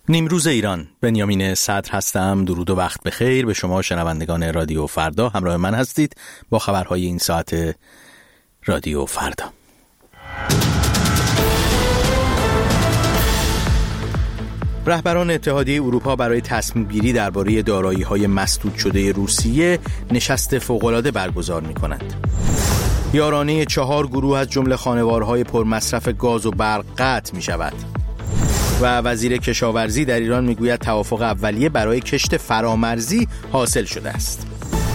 نیمروز ایران، بنیامین صدر هستم. درود و وقت بخیر به شما شنوندگان رادیو فردا. همراه من هستید با خبرهای این ساعت رادیو فردا. رهبران اتحادیه اروپا برای تصمیم گیری درباره دارایی‌های مسدود شده روسیه نشست فوق‌العاده برگزار می‌کنند. یارانه 4 گروه از جمله خانوارهای پرمصرف گاز و برق قطع می‌شود. و وزیر کشاورزی در ایران میگوید توافق اولیه برای کشت فرامرزی حاصل شده است.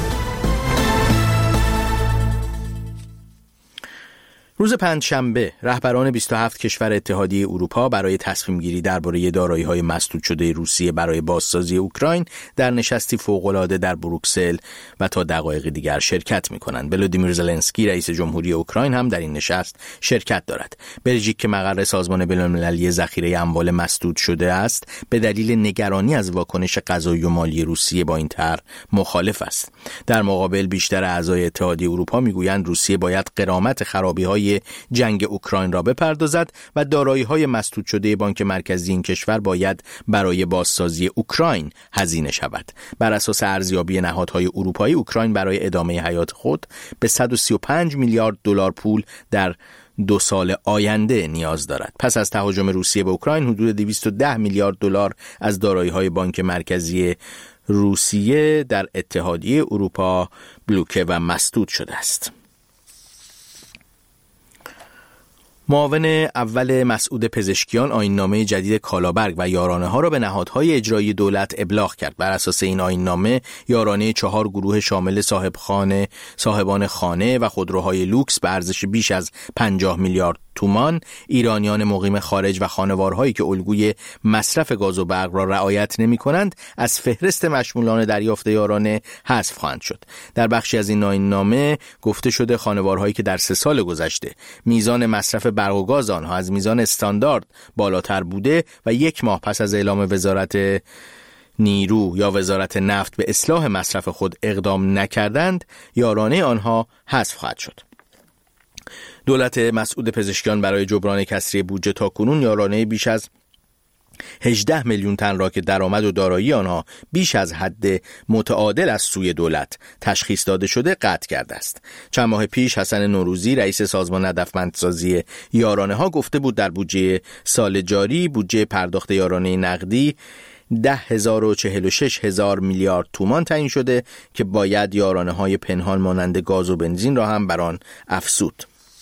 روز پنجشنبه رهبران 27 کشور اتحادیه اروپا برای تصمیم گیری درباره دارایی‌های مسدود شده روسیه برای بازسازی اوکراین در نشستی فوق‌العاده در بروکسل و تا دقایق دیگر شرکت می‌کنند. ولودیمیر زلنسکی رئیس جمهوری اوکراین هم در این نشست شرکت دارد. بلژیک که مقر سازمان بین‌المللی ذخیره اموال مسدود شده است، به دلیل نگرانی از واکنش قضایی و مالی روسیه با این طرح مخالف است. در مقابل بیشتر اعضای اتحادیه اروپا می‌گویند روسیه باید غرامت خرابی‌های جنگ اوکراین را بپردازد و دارایی‌های مسدود شده بانک مرکزی این کشور باید برای بازسازی اوکراین هزینه شود. بر اساس ارزیابی نهادهای اروپایی، اوکراین برای ادامه حیات خود به 135 میلیارد دلار پول در 2 سال آینده نیاز دارد. پس از تهاجم روسیه به اوکراین، حدود 210 میلیارد دلار از دارایی‌های بانک مرکزی روسیه در اتحادیه اروپا بلوکه و مسدود شده است. معاون اول مسعود پزشکیان آیین‌نامه جدید کالابرگ و یارانه‌ها را به نهادهای اجرایی دولت ابلاغ کرد. بر اساس این آیین‌نامه، یارانه 4 گروه شامل صاحبان خانه و خودروهای لوکس به ارزش بیش از 50 میلیارد تومان، ایرانیان مقیم خارج و خانوارهایی که الگوی مصرف گاز و برق را رعایت نمی‌کنند از فهرست مشمولان دریافت یارانه حذف خواهند شد. در بخشی از این آیین‌نامه گفته شده خانوارهایی که در 3 سال گذشته میزان مصرف برق و گاز آنها از میزان استاندارد بالاتر بوده و 1 ماه پس از اعلام وزارت نیرو یا وزارت نفت به اصلاح مصرف خود اقدام نکردند، یارانه آنها حذف خواهد شد. دولت مسعود پزشکیان برای جبران کسری بودجه تاکنون یارانه بیش از 18 میلیون تن را که درآمد و دارایی آنها بیش از حد متعادل از سوی دولت تشخیص داده شده قطع کرده است. چند ماه پیش حسن نوروزی رئیس سازمان هدفمندسازی یارانه ها گفته بود در بودجه سال جاری بودجه پرداخت یارانه نقدی 10,046,000 میلیارد تومان تعیین شده که باید یارانه های پنهان مانند گاز و بنزین را هم بر آن افزود.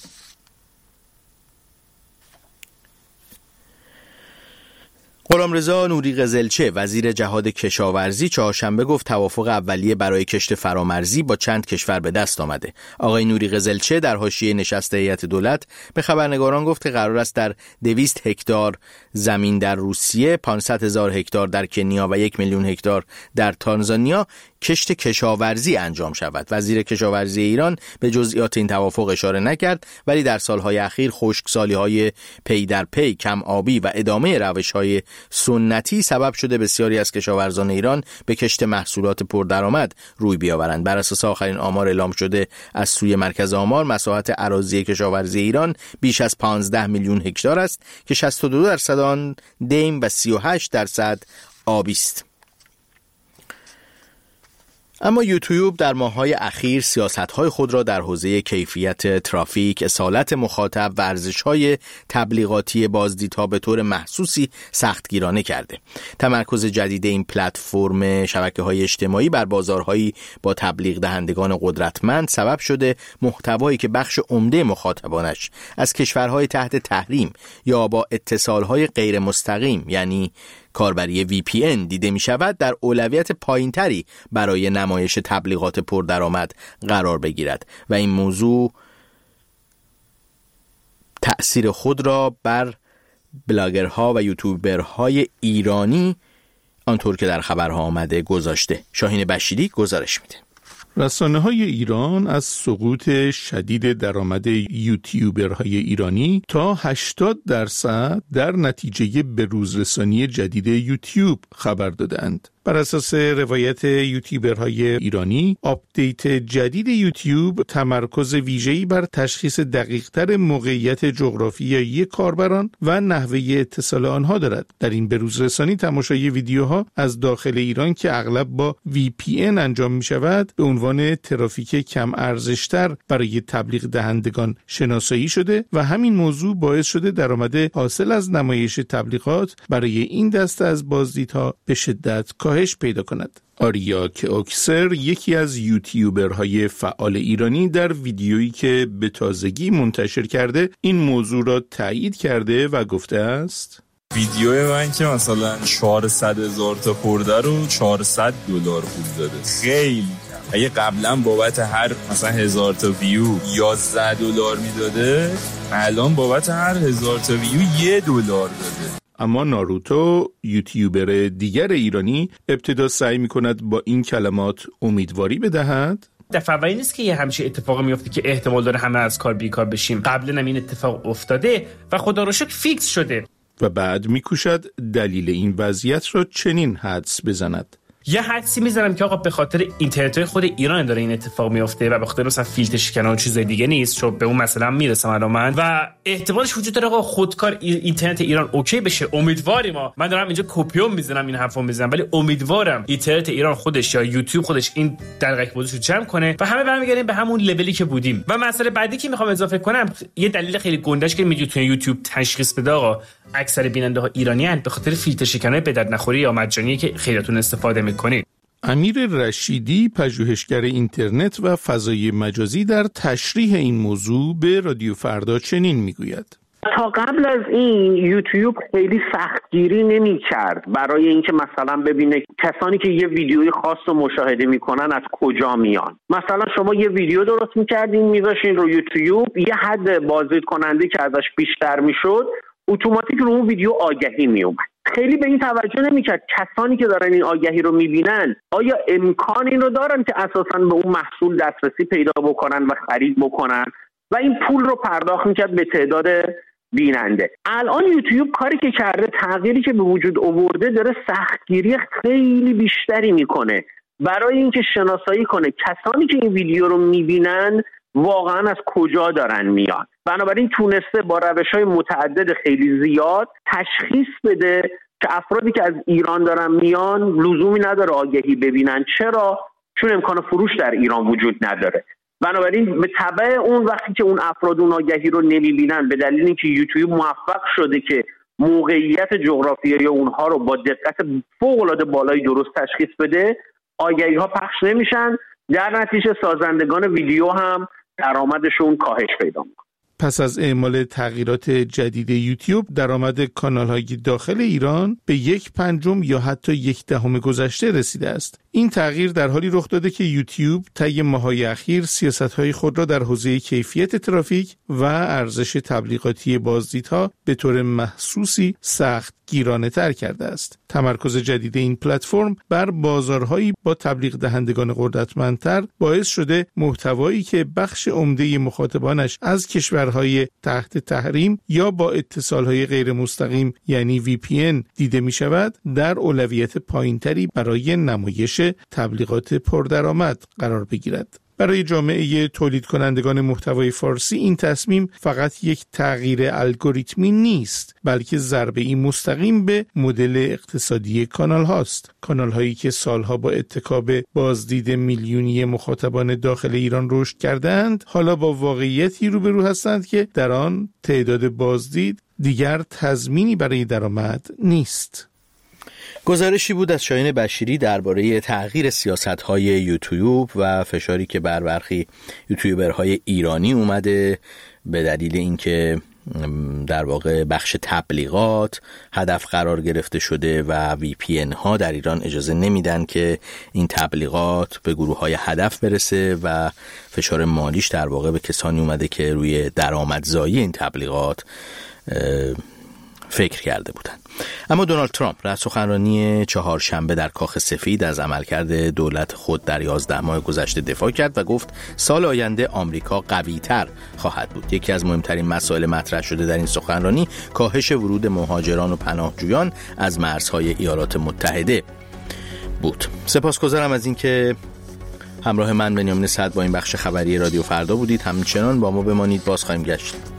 غلامرضا نوری قزلچه وزیر جهاد کشاورزی چهارشنبه گفت توافق اولیه برای کشت فرامرزی با چند کشور به دست آمده. آقای نوری قزلچه در حاشیه نشست هیئت دولت به خبرنگاران گفت که قرار است در 200 هکتار زمین در روسیه، 500,000 هکتار در کنیا و 1 میلیون هکتار در تانزانیا کشت کشاورزی انجام شود. وزیر کشاورزی ایران به جزئیات این توافق اشاره نکرد، ولی در سالهای اخیر خشکسالی‌های پی در پی، کم آبی و ادامه روش‌های سنتی سبب شده بسیاری از کشاورزان ایران به کشت محصولات پردرآمد روی بیاورند. بر اساس آخرین آمار اعلام شده از سوی مرکز آمار، مساحت اراضی کشاورزی ایران بیش از 15 میلیون هکتار است که 62% آن دیم و 38% آبی است. اما یوتیوب در ماه‌های اخیر سیاست‌های خود را در حوزه کیفیت ترافیک، اصالت مخاطب و ارزش‌های تبلیغاتی بازدیدها به طور محسوسی سختگیرانه کرده. تمرکز جدید این پلتفرم شبکه‌های اجتماعی بر بازارهایی با تبلیغ دهندگان قدرتمند سبب شده محتوایی که بخش عمده مخاطبانش از کشورهای تحت تحریم یا با اتصال‌های غیر مستقیم یعنی کاربری VPN دیده می شود در اولویت پایینتری برای نمایش تبلیغات پردرآمد قرار بگیرد و این موضوع تأثیر خود را بر بلاگرها و یوتیوبرهای ایرانی آنطور که در خبرها آمده گذاشته. شاهین بشیری گزارش میده. رسانه‌های ایران از سقوط شدید درآمد یوتیوبرهای ایرانی تا 80% در نتیجه بروزرسانی جدید یوتیوب خبر دادند. بر اساس روایت یوتیوبرهای ایرانی، آپدیت جدید یوتیوب تمرکز ویژه‌ای بر تشخیص دقیق‌تر موقعیت جغرافیایی کاربران و نحوه اتصال آنها دارد. در این بروز رسانی تماشای ویدیوها از داخل ایران که اغلب با VPN انجام می شود به عنوان ترافیک کم ارزشتر برای تبلیغ دهندگان شناسایی شده و همین موضوع باعث شده درآمد حاصل از نمایش تبلیغات برای این دسته از بازدیدها به شدت کاهش پیدا کند. آریا کاکسر، یکی از یوتیوبرهای فعال ایرانی، در ویدیویی که به تازگی منتشر کرده این موضوع را تایید کرده و گفته است: ویدیو من که مثلا 400,000 تا خورده رو $400 پول داده. خیلی اگه قبلا بابت هر مثلا 1000 تا ویو $11 میداده، الان بابت هر 1000 تا ویو $1 داده. اما ناروتو، یوتیوبر دیگر ایرانی، ابتدا سعی می‌کند با این کلمات امیدواری بدهد: دفعه اولی نیست که یه همچین اتفاقی میفته که احتمال داره همه از کار بیکار بشیم. قبلا هم این اتفاق افتاده و خدا رو شکر فیکس شده. و بعد می‌کوشد دلیل این وضعیت را چنین حدس بزند: یه حدسی میزنم که آقا به خاطر اینترنت خود ایران داره این اتفاق میفته و به خاطر مثلا فیلتر شکنان و چیزای دیگه نیست. چون به اون مثلا میرسم الان من و احتمالش وجود داره آقا خودکار اینترنت ایران اوکی بشه. امیدواریم. من دارم اینجا کپیوم میزنم، این حرفو میزنم، ولی امیدوارم اینترنت ایران خودش یا یوتیوب خودش این دقیق بودشو جمع کنه و همه برمیگردیم به همون لولی که بودیم. و مسئله بعدی که میخوام اضافه کنم، یه دلیل خیلی گندش که میتونه یوتیوب تشخیص بده آقا اکثر بیننده ها ایرانیان به خاطر فیلتر شکنای به درد نخوری یا مجانی که خیلیاتون استفاده میکنید. امیر رشیدی، پژوهشگر اینترنت و فضای مجازی، در تشریح این موضوع به رادیو فردا چنین میگوید: تا قبل از این یوتیوب خیلی سختگیری نمی کرد برای اینکه مثلا ببینه کسانی که یه ویدیوی خاص رو مشاهده میکنن از کجا میان. مثلا شما یه ویدیو درست میکردین میذاشین رو یوتیوب، یه حد بازدید کننده که ازش بیشتر میشد اتوماتیک رو اون ویدیو آگهی میومد. خیلی به این توجه نمیکرد کسانی که دارن این آگهی رو میبینن آیا امکان این رو دارن که اساساً به اون محصول دسترسی پیدا بکنن و خرید بکنن و این پول رو پرداخت میکرد به تعداد بیننده. الان یوتیوب کاری که کرده، تغییری که به وجود آورده، داره سختگیری خیلی بیشتری میکنه برای اینکه شناسایی کنه کسانی که این ویدیو رو میبینن واقعا از کجا دارن میان. بنابراین تونسته با روش‌های متعدد خیلی زیاد تشخیص بده که افرادی که از ایران دارن میان لزومی نداره آگهی ببینن. چرا؟ چون امکان فروش در ایران وجود نداره. بنابراین به تبع اون وقتی که اون افراد اون آگهی رو نمیبینن، به دلیل اینکه یوتیوب موفق شده که موقعیت جغرافیایی اونها رو با دقت فوق‌العاده بالایی درست تشخیص بده، آگهی ها پخش نمیشن، در نتیجه سازندگان ویدیو هم درآمدشون کاهش پیدا میکنه. پس از اعمال تغییرات جدید یوتیوب، درآمد کانال‌های داخل ایران به 1/5 یا حتی 1/10 گذشته رسیده است. این تغییر در حالی رخ داده که یوتیوب طی ماه‌های اخیر سیاست‌های خود را در حوزه کیفیت ترافیک و ارزش تبلیغاتی بازدیدها به طور محسوسی سخت گیرانه‌تر کرده است. تمرکز جدید این پلتفرم بر بازارهایی با تبلیغ دهندگان قدرتمندتر باعث شده محتوایی که بخش عمده مخاطبانش از کشورهای تحت تحریم یا با اتصالهای غیر مستقیم یعنی VPN دیده می شود، در اولویت پایینتری برای نمایش تبلیغات پردرآمد قرار بگیرد. برای جامعه تولید کنندگان محتوای فارسی این تصمیم فقط یک تغییر الگوریتمی نیست، بلکه ضربه‌ای مستقیم به مدل اقتصادی کانال هاست. کانال هایی که سالها با اتکا به بازدید میلیونی مخاطبان داخل ایران رشد کردند، حالا با واقعیتی روبرو هستند که در آن تعداد بازدید دیگر تضمینی برای درآمد نیست. گزارشی بود از شاهین بشیری درباره تغییر سیاست‌های یوتیوب و فشاری که بر برخی یوتیوبرهای ایرانی اومده به دلیل اینکه در واقع بخش تبلیغات هدف قرار گرفته شده و VPN ها در ایران اجازه نمیدن که این تبلیغات به گروه های هدف برسه و فشار مالیش در واقع به کسانی اومده که روی درآمدزایی این تبلیغات فکر کرده بودند. اما دونالد ترامپ در سخنرانی چهارشنبه در کاخ سفید از عملکرد دولت خود در 11 ماه گذشته دفاع کرد و گفت سال آینده آمریکا قوی‌تر خواهد بود. یکی از مهمترین مسائل مطرح شده در این سخنرانی کاهش ورود مهاجران و پناهجویان از مرزهای ایالات متحده بود. سپاسگزارم از اینکه همراه من بنیامین سعد با این بخش خبری رادیو فردا بودید. همچنان با ما بمانید، باز خواهیم گشت.